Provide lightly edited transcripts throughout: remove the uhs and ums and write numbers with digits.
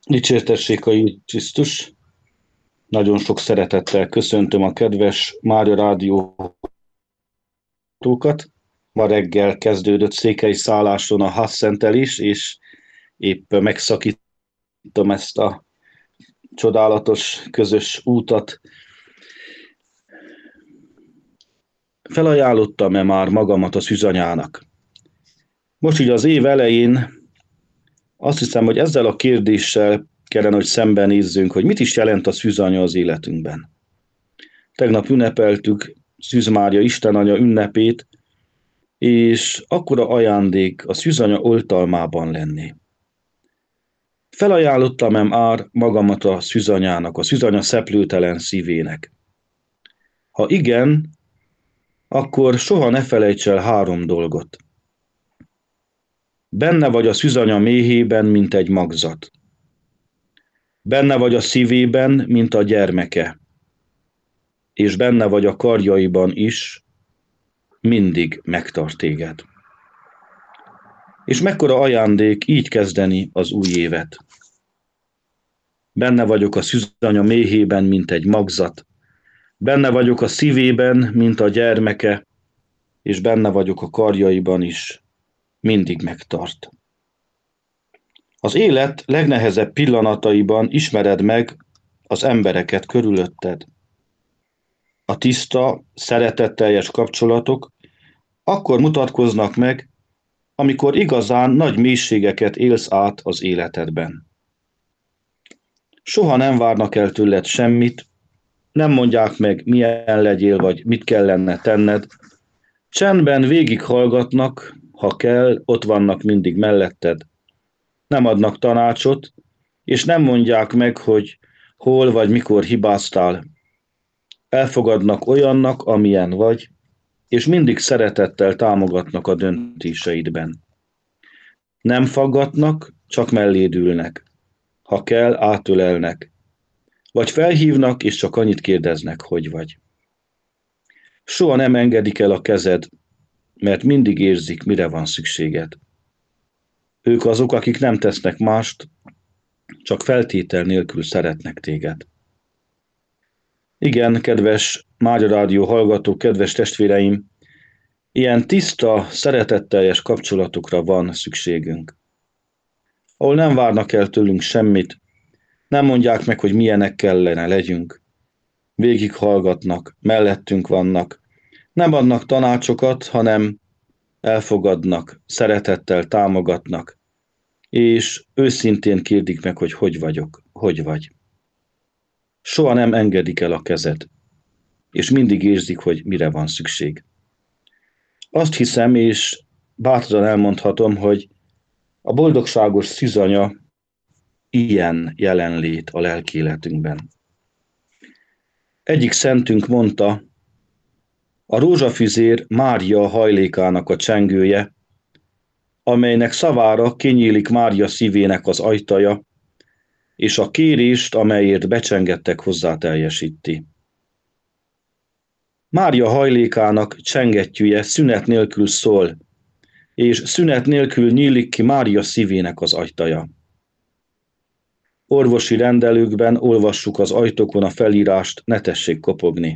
Dicsértessék a Jézus Krisztus! Nagyon sok szeretettel köszöntöm a kedves Mária Rádió hallgatókat. Ma reggel kezdődött Székely szálláson a hasszentelés, és épp megszakítom ezt a csodálatos közös útat. Felajánlottam-e már magamat a szűzanyának? Most így az év elején azt hiszem, hogy ezzel a kérdéssel kellene, hogy szembenézzünk, hogy mit is jelent a szűzanya az életünkben. Tegnap ünnepeltük Szűz Mária Istenanya ünnepét, és akkora ajándék a szűzanya oltalmában lenni. Felajánlottam-e már magamat a szűzanyának, a szűzanya szeplőtelen szívének? Ha igen, akkor soha ne felejts el 3 dolgot. Benne vagy a szűzanya méhében, mint egy magzat. Benne vagy a szívében, mint a gyermeke. És benne vagy a karjaiban is, mindig megtart téged. És mekkora ajándék így kezdeni az új évet. Benne vagyok a szűzanya méhében, mint egy magzat. Benne vagyok a szívében, mint a gyermeke, és benne vagyok a karjaiban is, mindig megtart. Az élet legnehezebb pillanataiban ismered meg az embereket körülötted. A tiszta, szeretetteljes kapcsolatok akkor mutatkoznak meg, amikor igazán nagy mélységeket élsz át az életedben. Soha nem várnak el tőled semmit, nem mondják meg, milyen legyél, vagy mit kellene tenned. Csendben végighallgatnak, ha kell, ott vannak mindig melletted. Nem adnak tanácsot, és nem mondják meg, hogy hol vagy mikor hibáztál. Elfogadnak olyannak, amilyen vagy, és mindig szeretettel támogatnak a döntéseidben. Nem faggatnak, csak melléd ülnek. Ha kell, átölelnek. Vagy felhívnak, és csak annyit kérdeznek, hogy vagy. Soha nem engedik el a kezed, mert mindig érzik, mire van szükséged. Ők azok, akik nem tesznek mást, csak feltétel nélkül szeretnek téged. Igen, kedves Mária Rádió hallgatók, kedves testvéreim, ilyen tiszta, szeretetteljes kapcsolatokra van szükségünk. Ahol nem várnak el tőlünk semmit, nem mondják meg, hogy milyenek kellene legyünk. Végighallgatnak, mellettünk vannak, nem adnak tanácsokat, hanem elfogadnak, szeretettel támogatnak, és őszintén kérdik meg, hogy hogy vagyok, hogy vagy. Soha nem engedik el a kezed, és mindig érzik, hogy mire van szükség. Azt hiszem, és bátran elmondhatom, hogy a boldogságos szűzanya ilyen jelenlét a lelkéletünkben. Egyik szentünk mondta, a rózsafüzér Mária hajlékának a csengője, amelynek szavára kinyílik Mária szívének az ajtaja, és a kérést, amelyért becsengettek, hozzá teljesíti. Mária hajlékának csengettyűje szünet nélkül szól, és szünet nélkül nyílik ki Mária szívének az ajtaja. Orvosi rendelőkben olvassuk az ajtókon a felírást, ne tessék kopogni.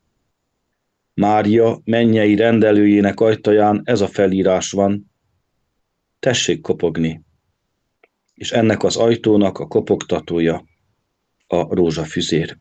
Mária mennyei rendelőjének ajtaján ez a felírás van, tessék kopogni. És ennek az ajtónak a kopogtatója a rózsafüzér.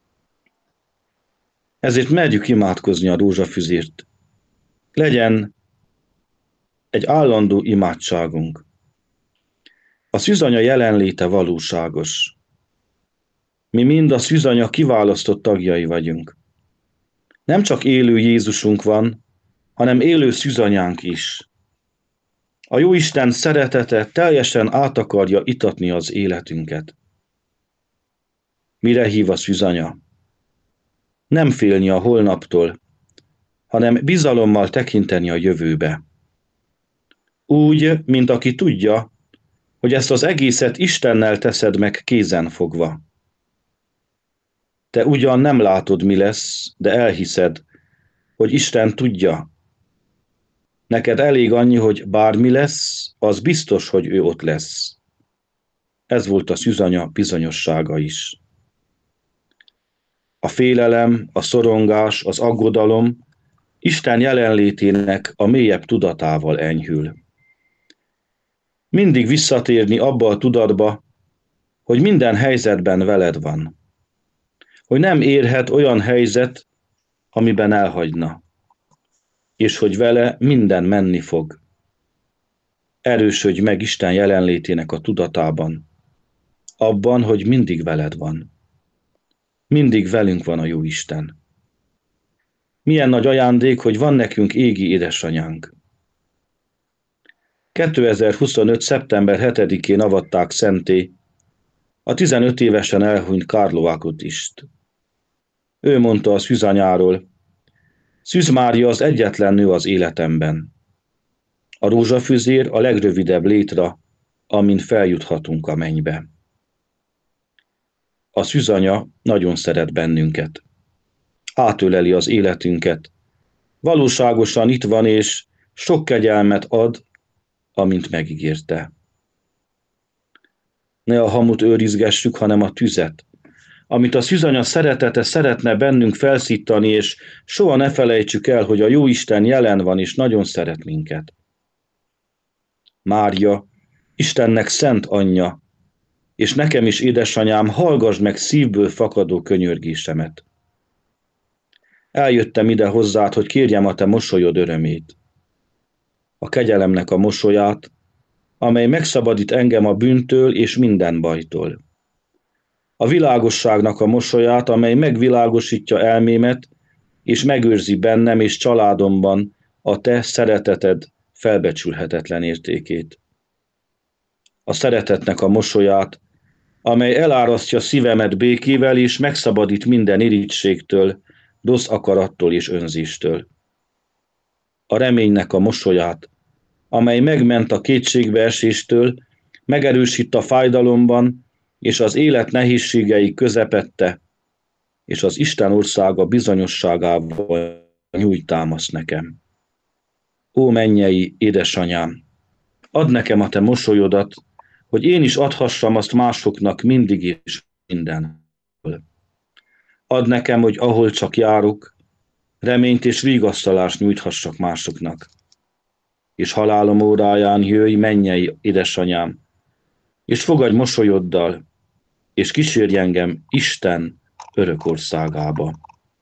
Ezért merjük imádkozni a rózsafüzért. Legyen egy állandó imádságunk. A szűzanya jelenléte valóságos. Mi mind a szűzanya kiválasztott tagjai vagyunk. Nem csak élő Jézusunk van, hanem élő szűzanyánk is. A Jóisten szeretete teljesen át akarja itatni az életünket. Mire hív a szűzanya? Nem félni a holnaptól, hanem bizalommal tekinteni a jövőbe. Úgy, mint aki tudja, hogy ezt az egészet Istennel teszed meg kézen fogva. Te ugyan nem látod, mi lesz, de elhiszed, hogy Isten tudja. Neked elég annyi, hogy bármi lesz, az biztos, hogy ő ott lesz. Ez volt a szűzanya bizonyossága is. A félelem, a szorongás, az aggodalom Isten jelenlétének a mélyebb tudatával enyhül. Mindig visszatérni abba a tudatba, hogy minden helyzetben veled van. Hogy nem érhet olyan helyzet, amiben elhagyna. És hogy vele minden menni fog. Erősödj meg Isten jelenlétének a tudatában. Abban, hogy mindig veled van. Mindig velünk van a jó Isten. Milyen nagy ajándék, hogy van nekünk égi édesanyánk. 2025. szeptember 7-én avatták szenté a 15 évesen elhunyt Carlo Acutist. Ő mondta a szűzanyáról: Szűz Mária az egyetlen nő az életemben. A rózsafüzér a legrövidebb létra, amin feljuthatunk a mennybe. A szűzanya nagyon szeret bennünket. Átöleli az életünket. Valóságosan itt van, és sok kegyelmet ad, amint megígérte. Ne a hamut őrizgessük, hanem a tüzet, amit a szűzanya szeretete szeretne bennünk felszítani, és soha ne felejtsük el, hogy a Jóisten jelen van, és nagyon szeret minket. Mária, Istennek szent anyja, és nekem is, édesanyám, hallgass meg szívből fakadó könyörgésemet. Eljöttem ide hozzád, hogy kérjem a te mosolyod örömét. A kegyelemnek a mosolyát, amely megszabadít engem a bűntől és minden bajtól. A világosságnak a mosolyát, amely megvilágosítja elmémet, és megőrzi bennem és családomban a te szereteted felbecsülhetetlen értékét. A szeretetnek a mosolyát, amely elárasztja szívemet békével, és megszabadít minden irítségtől, rossz akarattól és önzéstől. A reménynek a mosolyát, amely megment a kétségbeeséstől, megerősít a fájdalomban, és az élet nehézségei közepette, és az Isten országa bizonyosságával nyújt támaszt nekem. Ó mennyei édesanyám, add nekem a te mosolyodat, hogy én is adhassam azt másoknak mindig és mindenhol. Add nekem, hogy ahol csak járok, reményt és vigasztalást nyújthassak másoknak. És halálom óráján jöjj, mennyei édesanyám, és fogadj mosolyoddal, és kísérj engem Isten örök országába.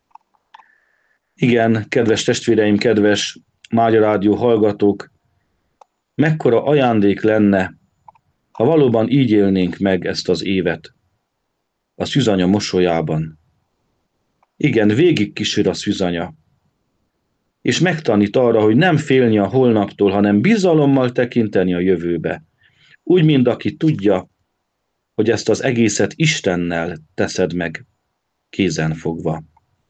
Igen, kedves testvéreim, kedves Mária Rádió hallgatók, mekkora ajándék lenne, ha valóban így élnénk meg ezt az évet, a szűzanya mosolyában. Igen, végig kísér a szűzanya, és megtanít arra, hogy nem félni a holnaptól, hanem bizalommal tekinteni a jövőbe. Úgy, mint aki tudja, hogy ezt az egészet Istennel teszed meg kézen fogva.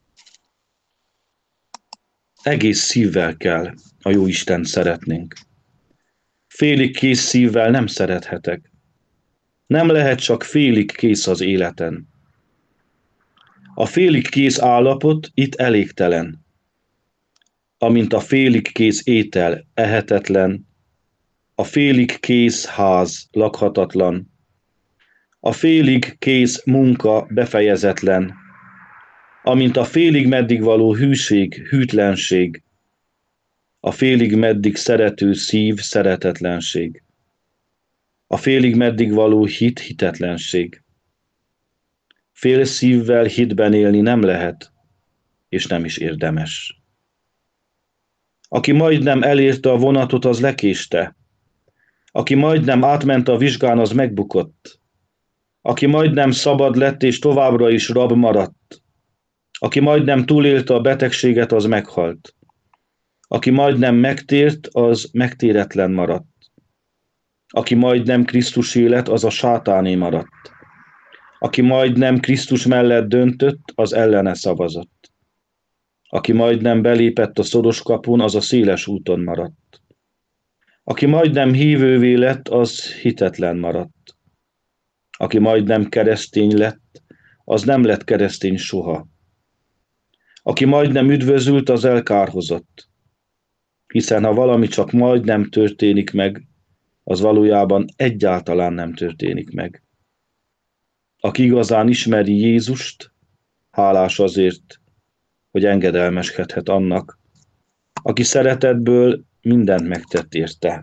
Egész szívvel kell a jó Istent szeretnénk. Félig kész szívvel nem szerethetek. Nem lehet csak félig kész az életen. A félig kész állapot itt elégtelen. Amint a félig kész étel ehetetlen, a félig kész ház lakhatatlan, a félig kész munka befejezetlen, amint a félig meddig való hűség hűtlenség, a félig meddig szerető szív szeretetlenség, a félig meddig való hit hitetlenség. Fél szívvel hitben élni nem lehet, és nem is érdemes. Aki majdnem elérte a vonatot, az lekéste. Aki majdnem átment a vizsgán, az megbukott. Aki majdnem szabad lett, és továbbra is rab maradt. Aki majdnem túlélte a betegséget, az meghalt. Aki majdnem megtért, az megtéretlen maradt. Aki majdnem Krisztus élet, az a sátáné maradt. Aki majdnem Krisztus mellett döntött, az ellene szavazott. Aki majdnem belépett a szoros kapun, az a széles úton maradt. Aki majdnem hívővé lett, az hitetlen maradt. Aki majdnem keresztény lett, az nem lett keresztény soha. Aki majdnem üdvözült, az elkárhozott. Hiszen ha valami csak majdnem történik meg, az valójában egyáltalán nem történik meg. Aki igazán ismeri Jézust, hálás azért, hogy engedelmeskedhet annak, aki szeretetből mindent megtett érte.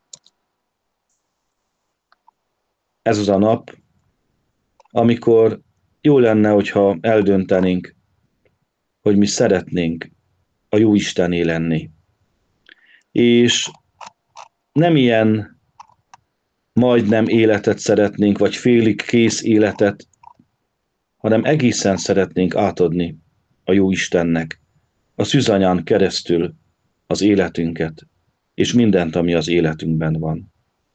Ez az a nap, amikor jó lenne, hogyha eldöntenénk, hogy mi szeretnénk a jó Istené lenni. És nem ilyen majdnem életet szeretnénk, vagy félig kész életet, hanem egészen szeretnénk átadni a jó Istennek, a szűzanyán keresztül az életünket, és mindent, ami az életünkben van.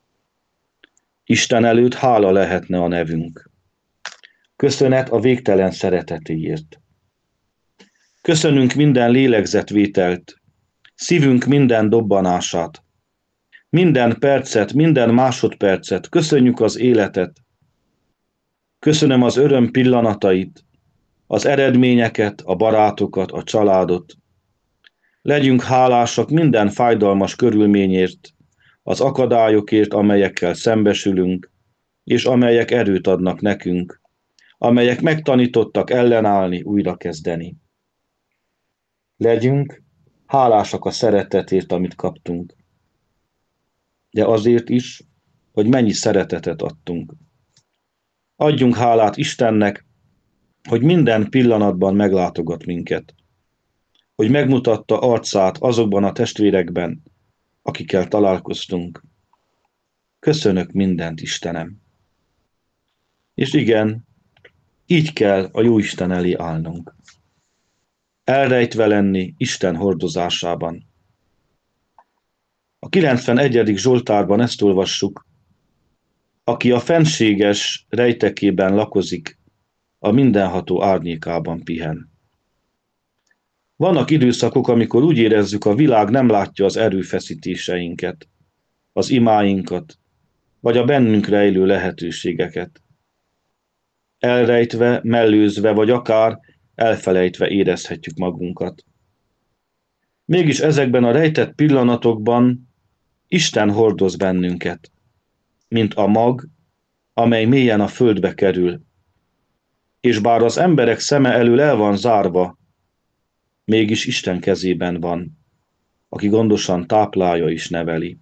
Isten előtt hála lehetne a nevünk. Köszönet a végtelen szeretetéért. Köszönünk minden lélegzetvételt, szívünk minden dobbanását, minden percet, minden másodpercet, köszönjük az életet. Köszönöm az öröm pillanatait, az eredményeket, a barátokat, a családot. Legyünk hálásak minden fájdalmas körülményért, az akadályokért, amelyekkel szembesülünk, és amelyek erőt adnak nekünk, amelyek megtanítottak ellenállni, újrakezdeni. Legyünk hálásak a szeretetért, amit kaptunk, de azért is, hogy mennyi szeretetet adtunk. Adjunk hálát Istennek, hogy minden pillanatban meglátogat minket, hogy megmutatta arcát azokban a testvérekben, akikkel találkoztunk. Köszönök mindent, Istenem. És igen, így kell a jó Isten elé állnunk. Elrejtve lenni Isten hordozásában. A 91. Zsoltárban ezt olvassuk: aki a fenséges rejtekében lakozik, a mindenható árnyékában pihen. Vannak időszakok, amikor úgy érezzük, a világ nem látja az erőfeszítéseinket, az imáinkat, vagy a bennünk rejlő lehetőségeket. Elrejtve, mellőzve, vagy akár elfelejtve érezhetjük magunkat. Mégis ezekben a rejtett pillanatokban Isten hordoz bennünket, mint a mag, amely mélyen a földbe kerül, és bár az emberek szeme elől el van zárva, mégis Isten kezében van, aki gondosan táplálja és neveli.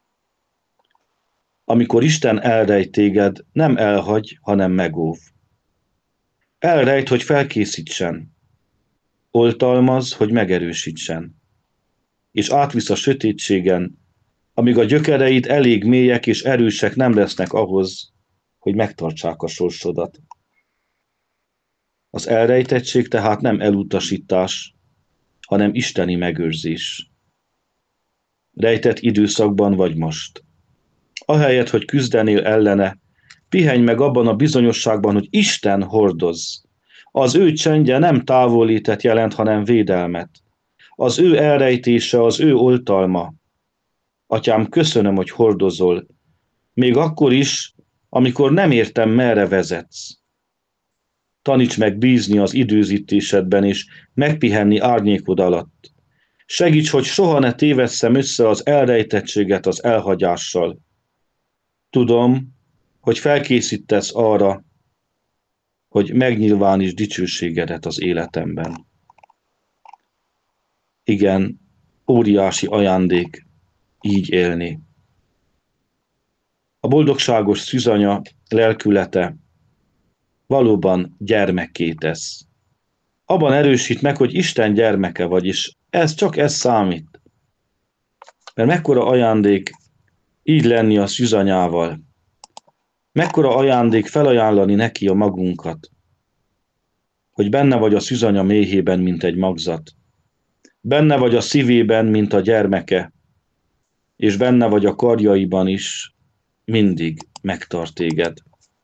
Amikor Isten elrejt téged, nem elhagy, hanem megóv. Elrejt, hogy felkészítsen, oltalmaz, hogy megerősítsen, és átvisz a sötétségen, amíg a gyökereid elég mélyek és erősek nem lesznek ahhoz, hogy megtartsák a sorsodat. Az elrejtettség tehát nem elutasítás, hanem isteni megőrzés. Rejtett időszakban vagy most. Ahelyett, hogy küzdenél ellene, pihenj meg abban a bizonyosságban, hogy Isten hordoz. Az ő csendje nem távollétet jelent, hanem védelmet. Az ő elrejtése, az ő oltalma. Atyám, köszönöm, hogy hordozol, még akkor is, amikor nem értem, merre vezetsz. Taníts meg bízni az időzítésedben, és megpihenni árnyékod alatt. Segíts, hogy soha ne tévesszem össze az elrejtettséget az elhagyással. Tudom, hogy felkészítesz arra, hogy megnyilvánítsd dicsőségedet az életemben. Igen, óriási ajándék így élni. A boldogságos szűzanya lelkülete valóban gyermekké tesz. Abban erősít meg, hogy Isten gyermeke vagy, és csak ez számít. Mert mekkora ajándék így lenni a szűzanyával. Mekkora ajándék felajánlani neki a magunkat, hogy benne vagy a szűzanya méhében, mint egy magzat. Benne vagy a szívében, mint a gyermeke, és benne vagy a karjaiban is, mindig megtart téged.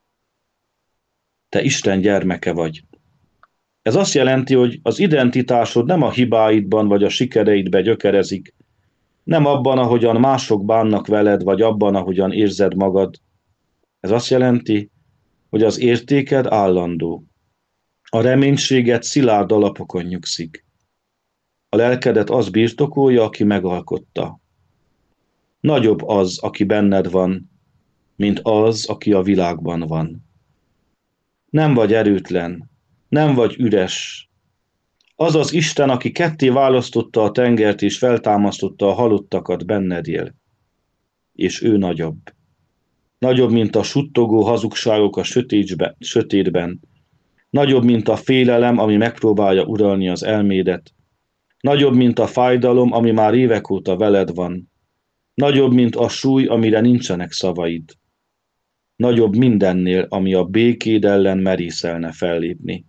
Te Isten gyermeke vagy. Ez azt jelenti, hogy az identitásod nem a hibáidban vagy a sikereidbe gyökerezik, nem abban, ahogyan mások bánnak veled, vagy abban, ahogyan érzed magad. Ez azt jelenti, hogy az értéked állandó. A reménységed szilárd alapokon nyugszik. A lelkedet az birtokolja, aki megalkotta. Nagyobb az, aki benned van, mint az, aki a világban van. Nem vagy erőtlen, nem vagy üres. Az az Isten, aki ketté választotta a tengert és feltámasztotta a halottakat, benned él. És ő nagyobb. Nagyobb, mint a suttogó hazugságok a sötétben. Nagyobb, mint a félelem, ami megpróbálja uralni az elmédet. Nagyobb, mint a fájdalom, ami már évek óta veled van. Nagyobb, mint a súly, amire nincsenek szavaid. Nagyobb mindennél, ami a békéd ellen merészelne fellépni.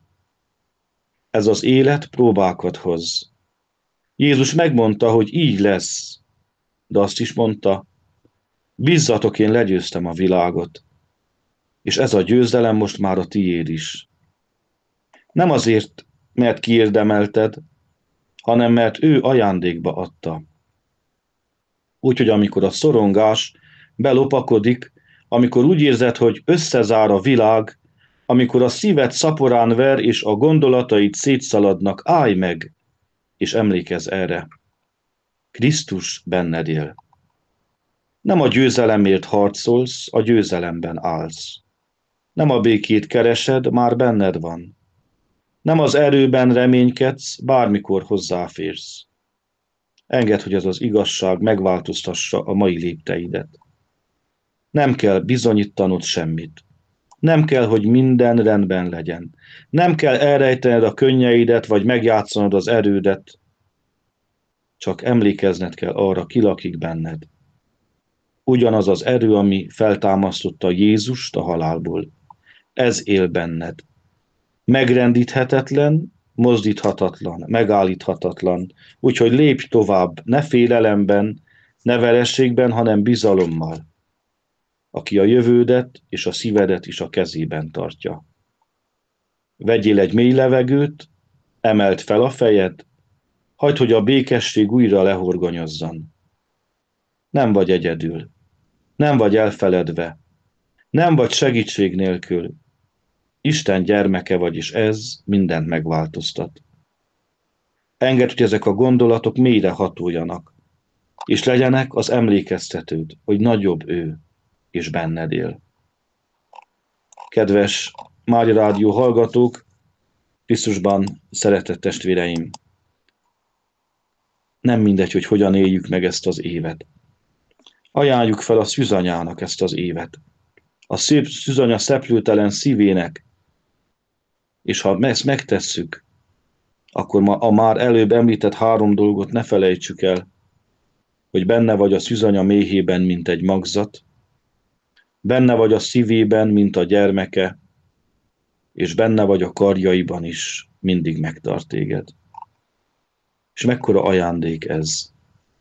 Ez az élet próbákat hoz. Jézus megmondta, hogy így lesz, de azt is mondta, bízzatok, én legyőztem a világot, és ez a győzelem most már a tiéd is. Nem azért, mert kiérdemelted, hanem mert ő ajándékba adta. Úgyhogy amikor a szorongás belopakodik, amikor úgy érzed, hogy összezár a világ, amikor a szíved szaporán ver, és a gondolataid szétszaladnak, állj meg, és emlékezz erre. Krisztus benned él. Nem a győzelemért harcolsz, a győzelemben állsz. Nem a békét keresed, már benned van. Nem az erőben reménykedsz, bármikor hozzáférsz. Engedd, hogy ez az igazság megváltoztassa a mai lépteidet. Nem kell bizonyítanod semmit. Nem kell, hogy minden rendben legyen. Nem kell elrejtened a könnyeidet, vagy megjátszanod az erődet. Csak emlékezned kell arra, ki lakik benned. Ugyanaz az erő, ami feltámasztotta Jézust a halálból. Ez él benned. Megrendíthetetlen, mozdíthatatlan, megállíthatatlan. Úgyhogy lépj tovább, ne félelemben, ne verességben, hanem bizalommal, aki a jövődet és a szívedet is a kezében tartja. Vegyél egy mély levegőt, emeld fel a fejed, hagyd, hogy a békesség újra lehorgonyozzon. Nem vagy egyedül, nem vagy elfeledve, nem vagy segítség nélkül. Isten gyermeke vagy, és ez mindent megváltoztat. Engedd, hogy ezek a gondolatok mélyre hatoljanak, és legyenek az emlékeztetőd, hogy nagyobb ő, és benned él. Kedves Mária Rádió hallgatók, Krisztusban szeretett testvéreim, nem mindegy, hogy hogyan éljük meg ezt az évet. Ajánljuk fel a szűzanyának ezt az évet. A szép szűzanya szeplőtelen szívének, és ha ezt megtesszük, akkor a már előbb említett 3 dolgot ne felejtsük el, hogy benne vagy a szűzanya méhében, mint egy magzat, benne vagy a szívében, mint a gyermeke, és benne vagy a karjaiban is, mindig megtart téged. És mekkora ajándék ez!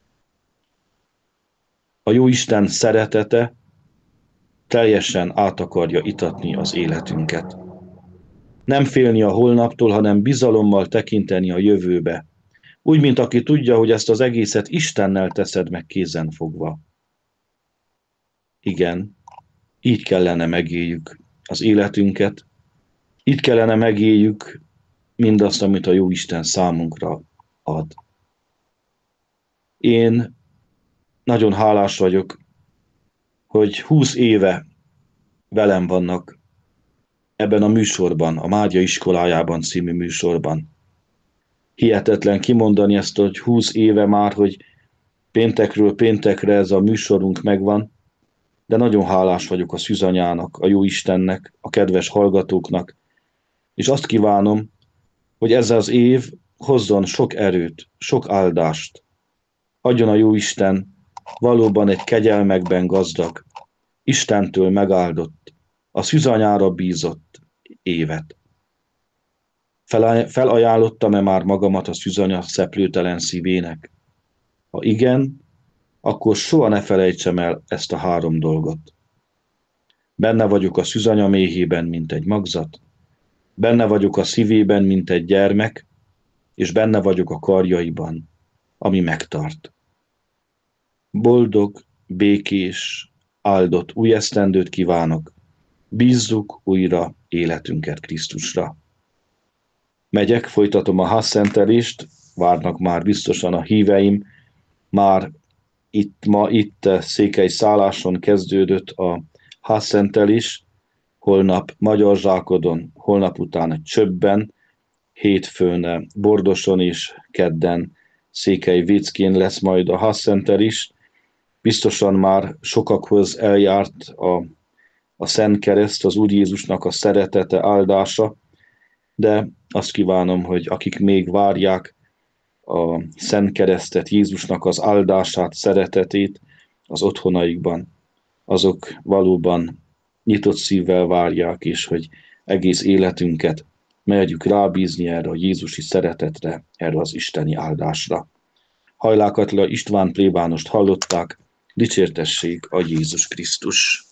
A Jóisten szeretete teljesen át akarja itatni az életünket. Nem félni a holnaptól, hanem bizalommal tekinteni a jövőbe. Úgy, mint aki tudja, hogy ezt az egészet Istennel teszed meg kézen fogva. Igen, így kellene megéljük az életünket, így kellene megéljük mindazt, amit a Jóisten számunkra ad. Én nagyon hálás vagyok, hogy 20 éve velem vannak ebben a műsorban, a Mária iskolájában című műsorban. Hihetetlen kimondani ezt, hogy 20 éve már, hogy péntekről péntekre ez a műsorunk megvan, de nagyon hálás vagyok a szűzanyának, a Jóistennek, a kedves hallgatóknak, és azt kívánom, hogy ez az év hozzon sok erőt, sok áldást. Adjon a Jóisten valóban egy kegyelmekben gazdag, Istentől megáldott, a szűzanyára bízott évet. Felajánlottam-e már magamat a szűzanya szeplőtelen szívének? Ha igen, akkor soha ne felejtsem el ezt a 3 dolgot. Benne vagyok a szűzanya méhében, mint egy magzat, benne vagyok a szívében, mint egy gyermek, és benne vagyok a karjaiban, ami megtart. Boldog, békés, áldott új esztendőt kívánok, bízzuk újra életünket Krisztusra. Megyek, folytatom a házszentelést, várnak már biztosan a híveim, már itt székely szálláson kezdődött a házszentelés, holnap Magyarzsákodon, holnap után Csöbben, hétfőn Bordoson és kedden Székelyvéckén lesz majd a házszentelés. Biztosan már sokakhoz eljárt a Szent Kereszt, az Úr Jézusnak a szeretete, áldása, de azt kívánom, hogy akik még várják a Szent Keresztet, Jézusnak az áldását, szeretetét az otthonaikban, azok valóban nyitott szívvel várják, és hogy egész életünket merjük rábízni erre a Jézusi szeretetre, erre az isteni áldásra. Hajlák Attila István plébánost hallották, dicsértessék a Jézus Krisztus!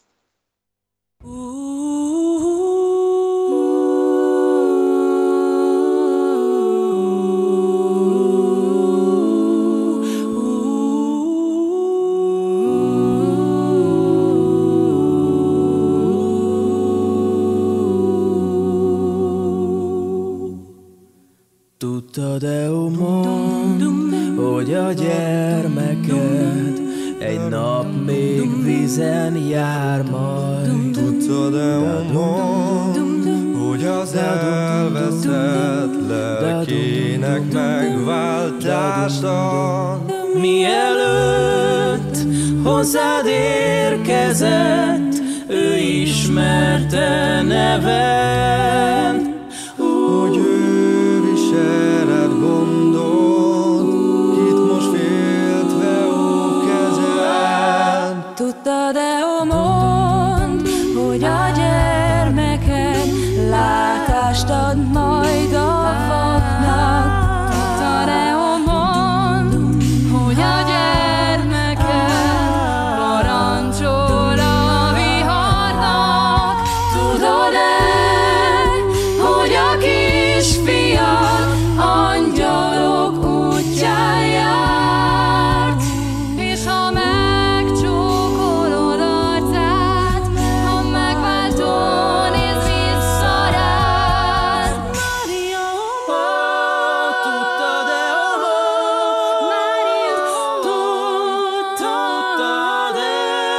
Tudtad-e, ó mondd, hogy a gyermeked egy nap még vízen jár majd? Tudtad-e, ó mondd, hogy az elveszett lelkének megváltást ad? Mielőtt hozzád érkezett, ő ismerte neved, hogy ő viseled gondot, kit most féltve ó kezed. Tudtad-e, ó mondd, hogy a gyermeked látást ad majd a vaknak? Tudtad-e, ó mondd, hogy a gyermeked parancsol a viharnak? Tudod-e, hogy a kisfiad angyalok útján járt? És ha megcsókolod arcát, ha megváltó néz vissza rád. Mária, tudtad-e, ó Mária, tudtad-e,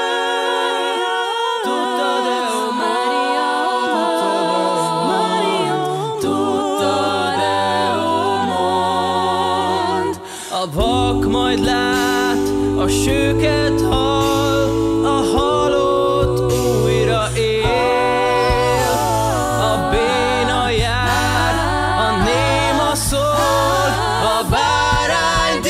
tudtad-e, ó Mária, Mária, tudtad-e, ó mondd. A vak majd lát, a sőket hall, a halott újra él. A béna jár, a néma szól, a bárány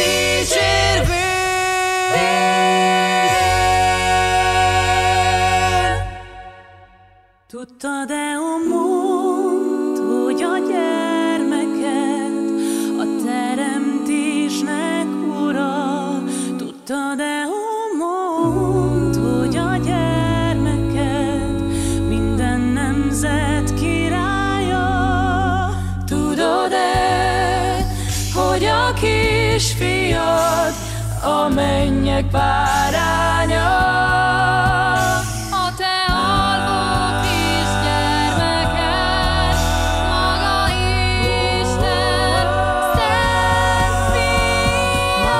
dicsérvél. Tudtad-e, ó mondd, hogy a gyermeked a teremtésnek ura? Tudtad-e, ó mondd, hogy a gyermeked minden nemzet királya? Tudod-e, hogy a kisfiad a mennyek báránya? A te alvó kisgyermeked, maga Isten szent fia.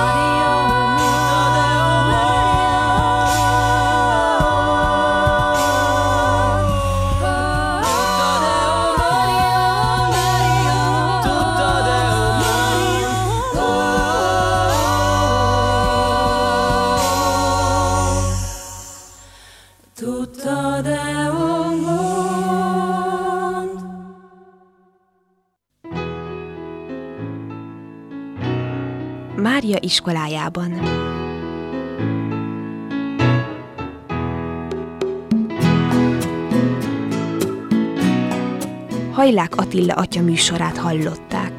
Tudtad-e, ó mondd? Mária iskolájában. Hajlák Attila atya műsorát hallották.